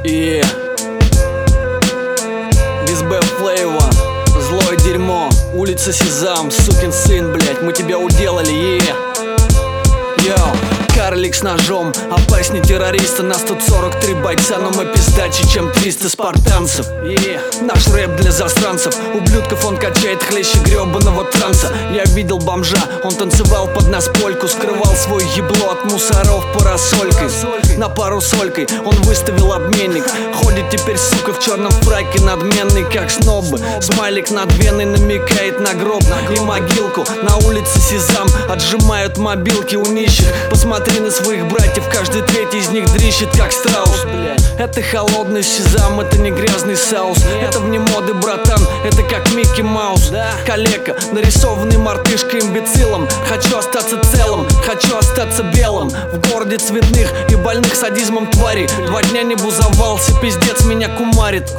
И без Б-флейва, злое дерьмо, улица Сезам, сукин сын, блять, мы тебя уделали, Йоу, карлик с ножом, опаснее террориста. Нас тут 43 бойца, но мы пиздаче, чем 300 спартанцев. Наш рэп для засранцев, ублюдков он качает хлеще гребаного транса. Я видел бомжа, он танцевал под нас польку, скрывал свой ебло от мусоров парасолькой. На пару солькой он выставил обменник, ходит теперь, сука, в черном фраке, надменный как снобы. Смайлик над веной намекает на гроб и могилку. На улице Сезам отжимают мобилки у нищих. Посмотри на своих братьев, каждый третий из них дрищет как страус. Это холодный Сезам, это не грязный соус. Это вне моды, братан, это как Микки Маус. Калека, нарисованный мартышкой имбецилом. Хочу остаться целым, хочу остаться белым. В городе цветных и больных садизмом тварей. 2 дня не бузовался, пиздец меня кумарит.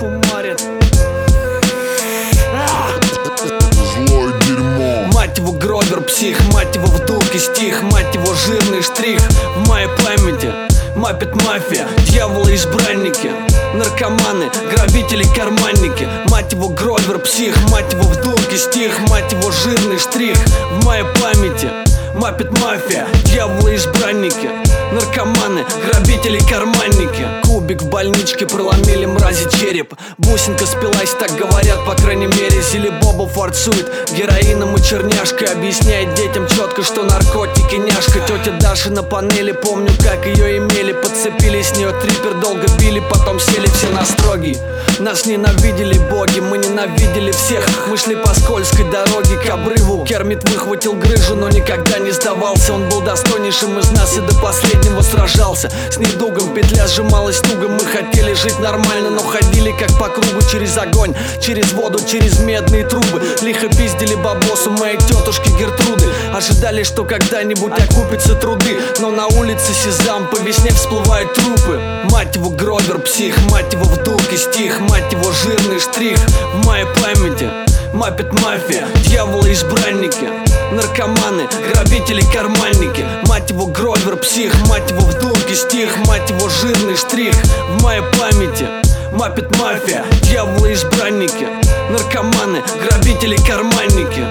Злое дерьмо. Мать его Гровер, псих, мать его вдулки стих, мать его жирный штрих в моей памяти. Маппет мафия, дьяволы избранники, наркоманы, грабители, карманники. Мать его Гровер, псих, мать его вдулки стих, мать его жирный штрих в моей памяти. Маппет мафия, дьяволы избранники, наркоманы, грабители, карманники. Кубик в больничке, проломили мрази череп. Бусинка спилась, так говорят, по крайней мере. Зелебоба форцует героином и черняшкой, объясняет детям четко, что наркотики няшка. Тетя Даша на панели, помню, как ее имели. Подцепили с нее трипер, долго били, потом сели все на строгий. Нас ненавидели боги, мы ненавидели всех. Мы шли по скользкой дороге к обрыву. Кермит выхватил грыжу, но никогда не сдавался. Он был достойнейшим из нас и до последнего сражался. С недугом петля сжималась туго. Мы хотели жить нормально, но ходили как по кругу через огонь, через воду, через медные трубы. Лихо пиздили бабосу моей тетушки Гертруды. Ожидали, что когда-нибудь окупятся труды. Но на улице Сезам по весне всплывают трупы. Мать его Гровер, псих, мать его вдулки стих, мать его жирный штрих в моей памяти. Маппет мафия, дьяволы избранники, наркоманы, грабители, карманники. Мать его Гровер, псих, мать его вдулки стих, мать его жирный штрих в моей памяти. Маппет мафия, дьяволы избранники, наркоманы, грабители, карманники.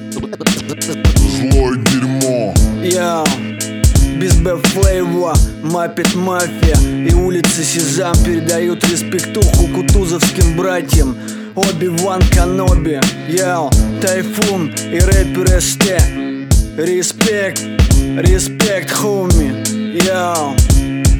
Злое дерьмо. Без Б-флейва, Маппет мафия и улицы Сезам передают респектуху кутузовским братьям. Оби-Ван Каноби, Тайфун и рэпер СТ. Респект, хоми,